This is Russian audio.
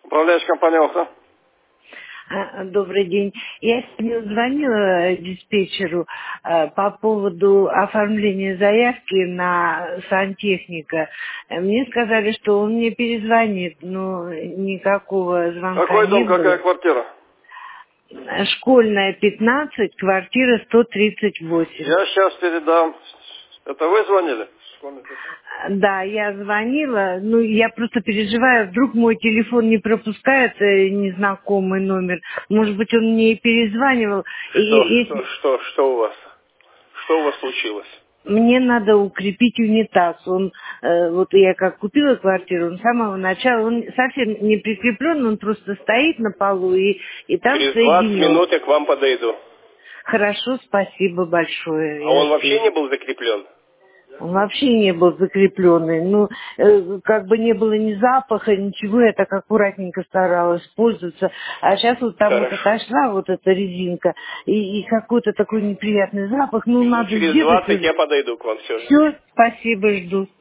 Управляющая компания «Охта». Добрый день. Я сегодня звонила диспетчеру по поводу оформления заявки на сантехника. Мне сказали, что он мне перезвонит, но никакого звонка Какой не дом, какая было. квартира? Школьная, 15, квартира 138. Я сейчас передам. Это вы звонили? Школьный 15. Да, я звонила, ну я просто переживаю, вдруг мой телефон не пропускает незнакомый номер. Может быть, он мне и перезванивал. И если... Что у вас? Что у вас случилось? Мне надо укрепить унитаз. Он, вот я как купила квартиру, он с самого начала, он совсем не прикреплен, он просто стоит на полу и там Через 20 соединен. минут я к вам подойду. Хорошо, спасибо большое. А Я он вообще жду. не был закреплен? Он вообще не был закрепленный. Ну, как бы не было ни запаха, ничего. Я так аккуратненько старалась пользоваться. А сейчас вот там вот Хорошо. отошла вот эта резинка. И какой-то такой неприятный запах. Ну, Минут надо через сделать 20 уже. я подойду к вам, все, ждите. Все, спасибо, жду.